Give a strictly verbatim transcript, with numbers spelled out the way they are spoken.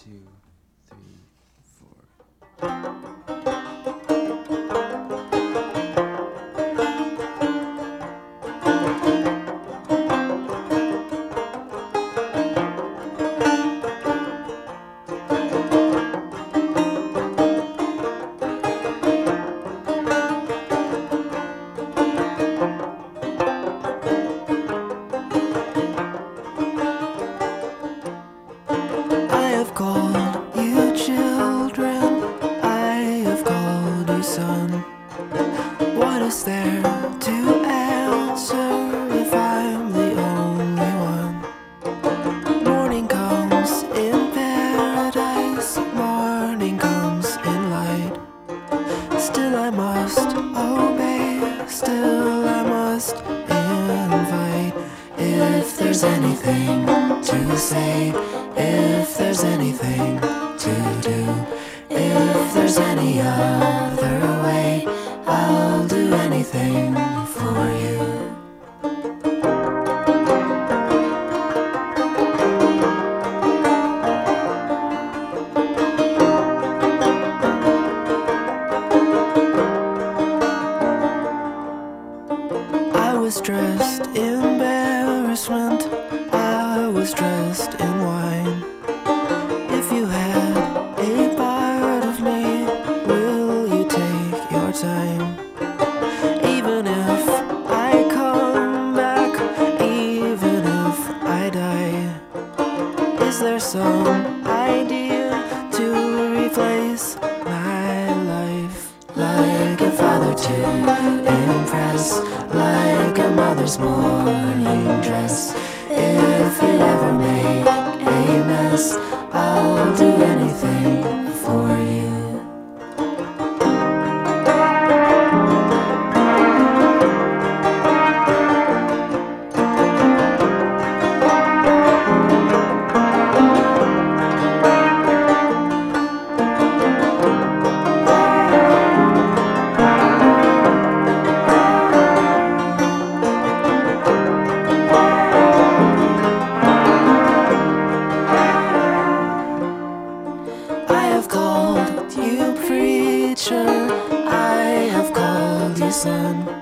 two, three, four. I have called you children, I have called you son. What is there to answer if I'm the only one? Morning comes in paradise, morning comes in light. Still I must obey, still I must invite. If there's anything to say, if there's anything to do, if there's any other way, I'll do anything for you. I was dressed in embarrassment, I was dressed in wine. If you had a part of me, will you take your time? Even if I come back, even if I die, is there some idea to replace my life? Like a father to impress, like a mother's morning dress. If you ever make a mess, I'll do anything for you. I have called you preacher, I have called you son.